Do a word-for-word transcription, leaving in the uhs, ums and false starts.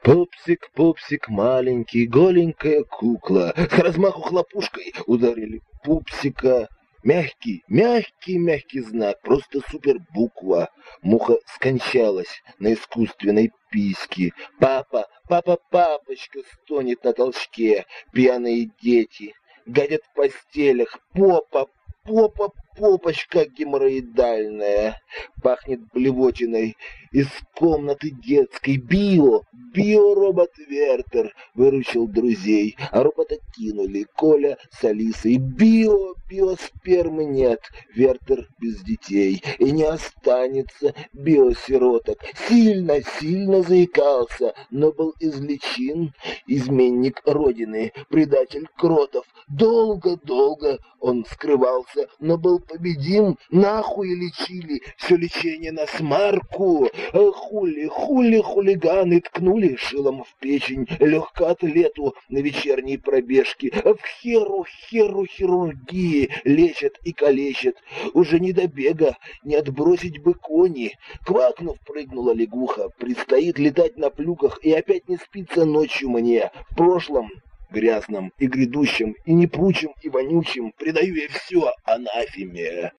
Пупсик, пупсик, маленький, голенькая кукла. С размаху хлопушкой ударили пупсика. Мягкий, мягкий, мягкий знак, просто супербуква. Муха скончалась на искусственной письке. Папа, папа, папочка стонет на толчке. Пьяные дети гадят в постелях. Попа, попа, попочка геморроидальная. Пахнет блевотиной из комнаты детской. Био, биоробот Вертер выручил друзей, а робота кинули Коля с Алисой. Био, биоспермы нет, Вертер без детей, и не останется биосироток. Сильно, сильно заикался, но был излечен. Изменник Родины, предатель Кротов. Долго-долго он скрывался, но был победим. Нахуй лечили все лечение на смарку. Хули, хули, хулиганы ткнули шилом в печень легкоатлету на вечерней пробежке. В херу, херу хирургии лечат и калечат. Уже не до бега, не отбросить бы кони. Квакнув, прыгнула лягуха. Предстоит летать на плюках, и опять не спится ночью мне. В прошлом грязном и грядущем, и непручем, и вонючем предаю я все анафеме.